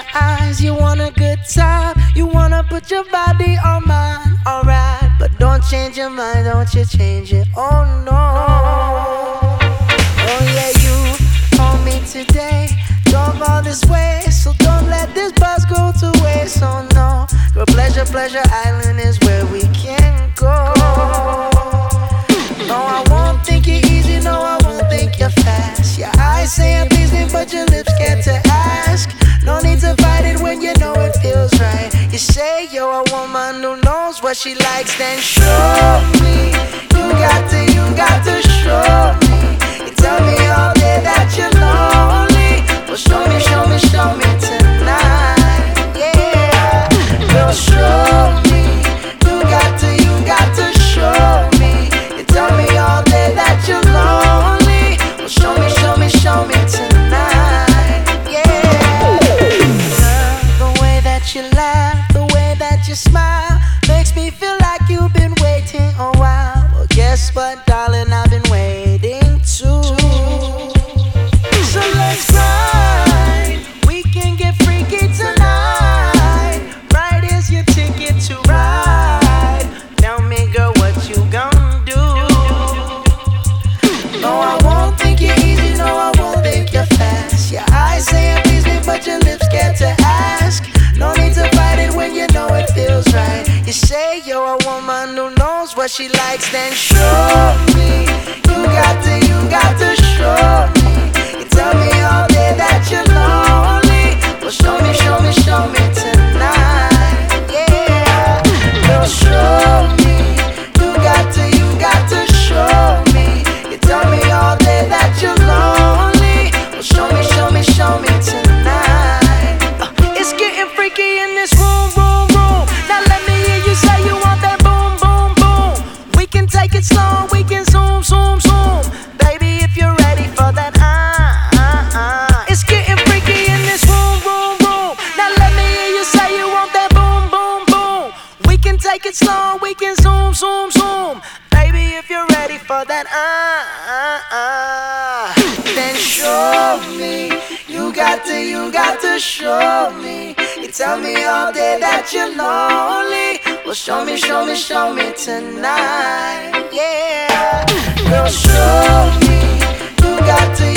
eyes, you want a good time, you wanna put your body on mine. Alright, but don't change your mind, don't you change it, oh no. Oh yeah, you called me today, drove all this way, so don't let this bus go to waste, oh no. Girl, Pleasure Island is where we can go. No, I won't think you're easy, no, I won't think you're fast. Your eyes say I'm pleasing, but your lips scared to ask. No need to fight it when you know it feels right. You say you're a woman who knows what she likes, then show me. You got to show me. You tell me all day that you're lonely. Well, show me tonight. Yeah, girl, show me. You got to show me. You tell me all day that you're lonely. Well, show me tonight. Yeah, the way that you laugh, the way that you smile, makes me feel like you've been waiting a while. Well, guess what, darling, I've been waiting too. So let's grind, we can get freaky tonight. Right is your ticket to ride. Tell me, girl, what you gon' do? No, I won't think you're easy, no, I won't think you're fast. Your eyes say I'm pleasing, but your lips scared to ask. No need to fight it when you know it feels right. You say you're a woman who knows what she likes, then show me. You got to show me. You tell me all day that you're lonely. Well, show me tonight. Yeah, girl, show me. You got to show me. You tell me all day that you're lonely. Well, show me tonight. It's getting freaky in this room. Now let me hear you say you want that boom. We can take it slow, we can zoom. Baby, if you're ready for that, It's getting freaky in this room. Now let me hear you say you want that boom. We can take it slow, we can zoom. Baby, if you're ready for that, then show me. You got to show me. You tell me all day that you're lonely. Well, show me tonight. Yeah, girl, show me. You got to